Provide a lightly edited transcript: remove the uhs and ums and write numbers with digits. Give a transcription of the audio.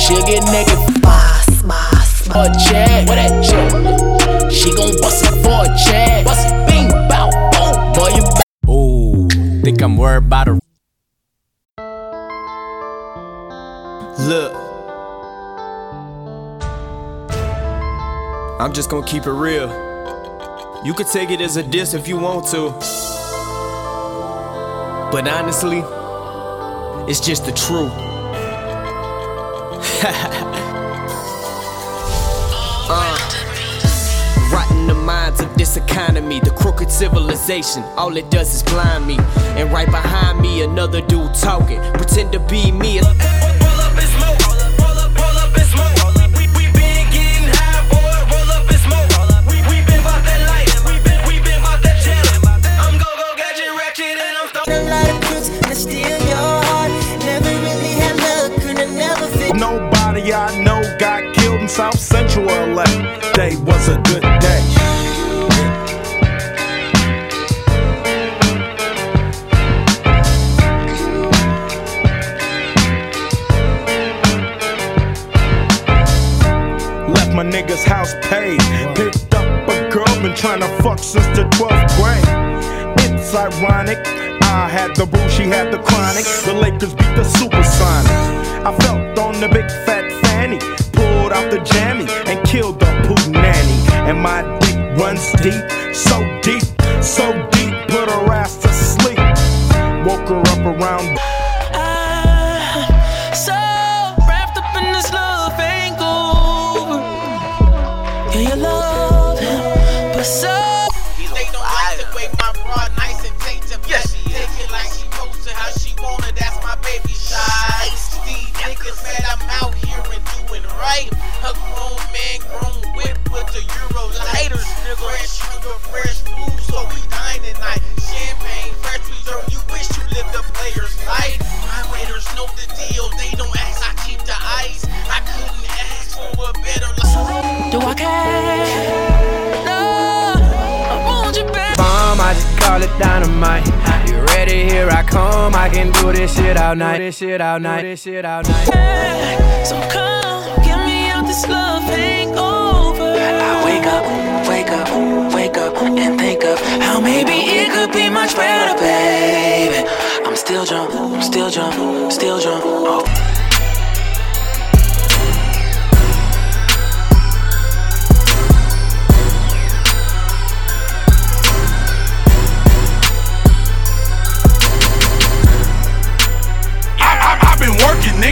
she'll get naked for a check. What that check? She gon' bust it for a check. Bust it, bing, bow, boom. Boy, you ooh, think I'm worried about her. Look, I'm just gonna keep it real. You could take it as a diss if you want to, but honestly, it's just the truth. Rotting the minds of this economy, the crooked civilization, all it does is blind me. And right behind me, another dude talking, pretend to be me. Roll up and smoke, roll up and smoke. We been getting high, boy, roll up and smoke. We been about that life, we been about that channel. I'm go gadget ratchet and I'm a lot of fruits that steal your heart. Never really had luck, could've never fit. Nobody I know got killed in South Central LA. Day was a good day. Left my nigga's house paid. Picked up a girl, been trying to fuck since the 12th grade. It's ironic, I had the boo, she had the chronic. The Lakers beat the Supersonics. I felt on the big fat fanny, pulled out the jammy and killed the poo nanny. And my dick runs deep, so deep, put her ass to sleep. Woke her up around. So wrapped up in this love hangover. Yeah, you love him, but so they don't like the way my broad nice and take to yes. Take it like she supposed to, how she want it, that's my baby shy. These niggas mad I'm out here and doing right. A grown man, grown whip with the Euro lighters. Fresh sugar, fresh food, so we dine tonight. Champagne, fresh reserve, you wish you lived a player's life. My waiters know the deal, they don't ask, I keep the ice. I couldn't ask for a better life. do I care? No, I want you back. Bomb, I just call it dynamite. You ready? Here I come. I can do this shit all night. This shit all night. This shit all night. So come, get me out this love hangover. I wake up, and think of how maybe it could be much better, baby. I'm still drunk, still drunk, still drunk. Oh.